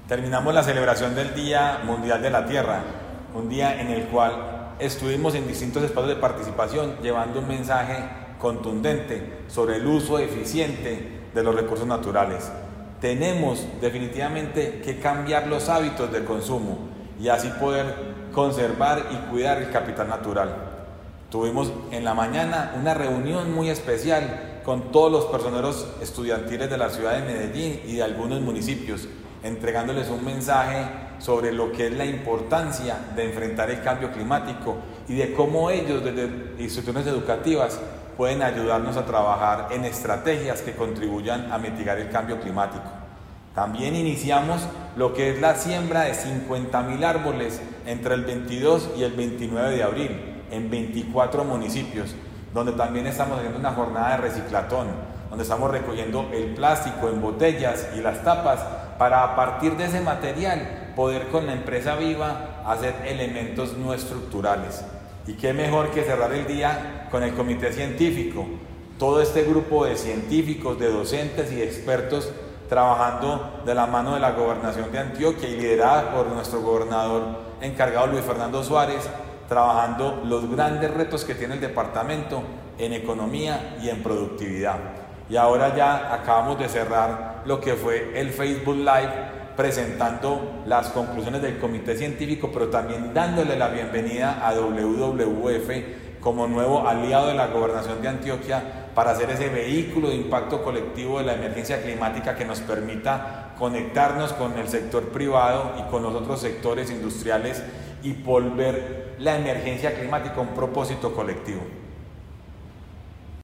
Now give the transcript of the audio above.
Terminamos la celebración del Día Mundial de la Tierra, un día en el cual estuvimos en distintos espacios de participación llevando un mensaje contundente sobre el uso eficiente de los recursos naturales. Tenemos definitivamente que cambiar los hábitos de consumo y así poder conservar y cuidar el capital natural. Tuvimos en la mañana una reunión muy especial con todos los personeros estudiantiles de la ciudad de Medellín y de algunos municipios, entregándoles un mensaje sobre lo que es la importancia de enfrentar el cambio climático y de cómo ellos desde instituciones educativas pueden ayudarnos a trabajar en estrategias que contribuyan a mitigar el cambio climático. También iniciamos lo que es la siembra de 50.000 árboles entre el 22 y el 29 de abril en 24 municipios, donde también estamos haciendo una jornada de reciclatón, donde estamos recogiendo el plástico en botellas y las tapas para a partir de ese material poder con la empresa viva hacer elementos no estructurales. Y qué mejor que cerrar el día con el comité científico, todo este grupo de científicos, de docentes y de expertos trabajando de la mano de la Gobernación de Antioquia y liderada por nuestro gobernador encargado Luis Fernando Suárez, trabajando los grandes retos que tiene el departamento en economía y en productividad. Y ahora ya acabamos de cerrar lo que fue el Facebook Live presentando las conclusiones del comité científico, pero también dándole la bienvenida a WWF como nuevo aliado de la Gobernación de Antioquia para hacer ese vehículo de impacto colectivo de la emergencia climática que nos permita conectarnos con el sector privado y con los otros sectores industriales y volver la emergencia climática un propósito colectivo.